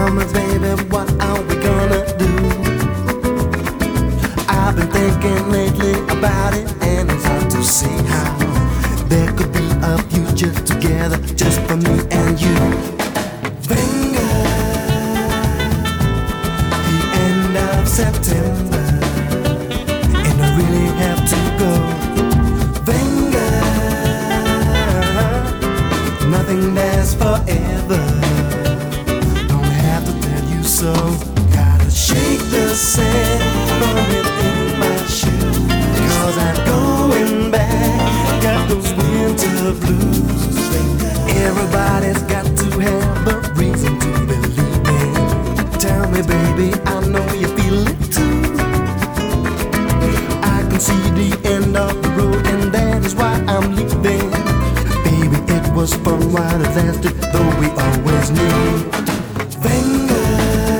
Tell me, baby, what are we gonna do? I've been thinking lately about it, and it's hard to see how there could be a future together just for me and you. Finger, the end of September, and I really have to go. Finger, nothing lasts forever. Don't have to tell you so. Gotta shake the sand from within my shoe, 'cause I'm going back. Got those winter blues. Everybody's got to have a reason to believe in. Tell me, baby, I know you feel it too. I can see the end of the road, and that is why I'm leaving. Baby, it was fun while it lasted, though we always knew. Finger,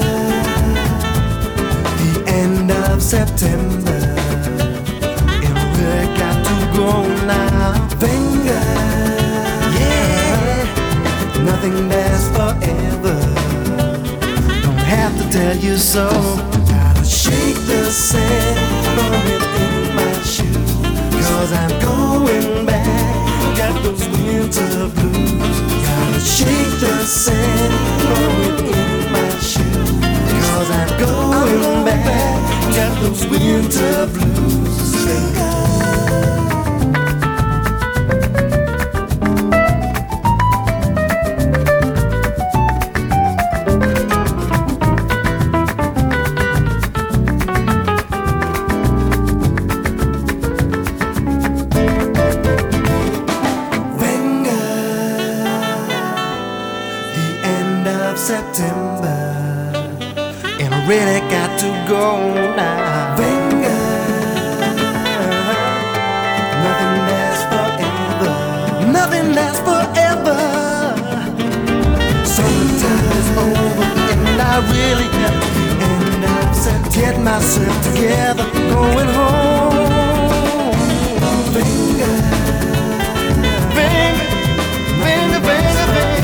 the end of September, and we got to go now. Finger, yeah, nothing lasts forever. Don't have to tell you so. Gotta shake the sand from within my shoe, 'cause I'm going back. Got those winter blues. Gotta shake the sand from within my shoe, 'cause I'm going back. Got those winter blues. September, and I really got to go now. Finger, nothing lasts forever. Nothing lasts forever. Summertime is over, and I really have to end up get myself together, going home. Finger, finger, finger, finger, finger.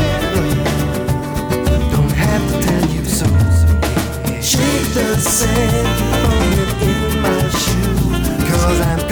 Shake the sand from within my shoe, 'cause I'm